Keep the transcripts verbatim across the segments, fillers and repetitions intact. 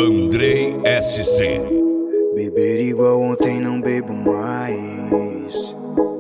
Andrei S C. Beber igual ontem não bebo mais.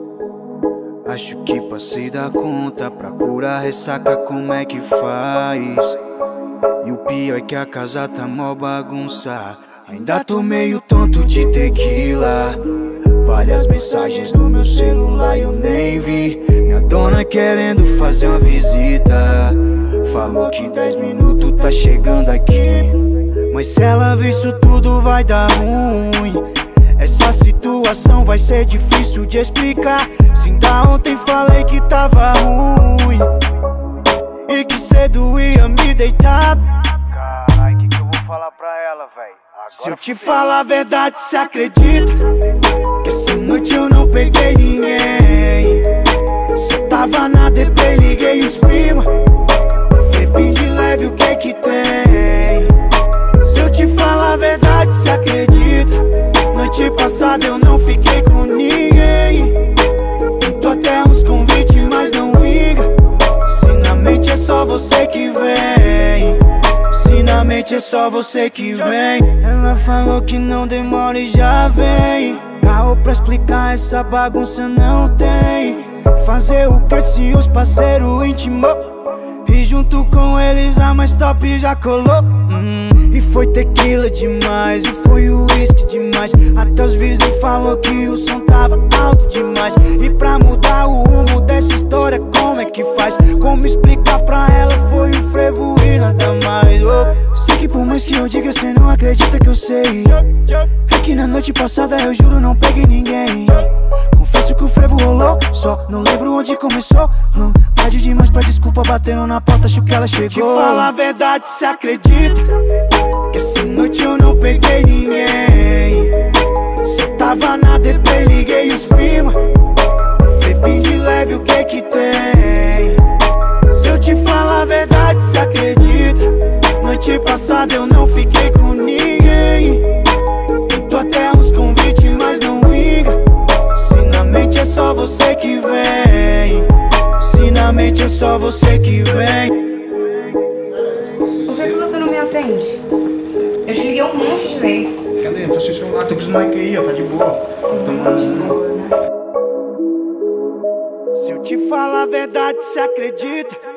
Acho que passei da conta. Pra curar ressaca como é que faz? E o pior é que a casa tá mó bagunça. Ainda tô meio tonto de tequila. Várias mensagens no meu celular eu nem vi. Minha dona querendo fazer uma visita. Falou que dez minutos tá chegando aqui. Mas se ela ver isso tudo vai dar ruim. Essa situação vai ser difícil de explicar. Se ainda ontem falei que tava ruim e que cedo ia me deitar. Carai, que que eu vou falar pra ela, véi? Se eu te falar a verdade, cê acredita que essa noite eu não peguei ninguém? Se eu tava na D P, liguei os firma. Vem de leve, o que que tem? Se eu te falar a verdade, cê acredita? Noite passada eu não fiquei com ninguém. Tentou até uns convites, mas não liga. Se na mente é só você que vem. Se na mente é só você que vem. Ela falou que não demora e já vem. Carro pra explicar essa bagunça não tem. Fazer o que se os parceiros intimou? E junto com eles a mais top já colou. hum, E foi tequila demais, e foi uísque demais. Até os vizinhos falou que o som tava alto demais. E pra mudar o rumo dessa história, como é que faz? Como explicar pra ela? Foi um frevo e nada mais. oh. Sei que por mais que eu diga, cê não acredita que eu sei. É que na noite passada eu juro não peguei ninguém. Confesso que o frevo rolou, só não lembro onde começou. hum, Tarde demais pra desculpa, bateram na porta, acho que ela chegou. Se eu te falar a verdade, cê acredita que essa noite eu não peguei ninguém? Se eu tava na D P, liguei os firma. Vem de leve, o que que tem? Se eu te falar a verdade, cê acredita? Noite passada eu não fiquei com ninguém. Tentou até uns convites, mas não liga. Se na mente é só você que vem. Se na mente é só você que vem. Por que que você não me atende? Eu te liguei um monte de vezes. Cadê? Tô sem celular, tô com os mic aí, ó, tá de boa. Tomando. Se eu te falar a verdade, cê acredita?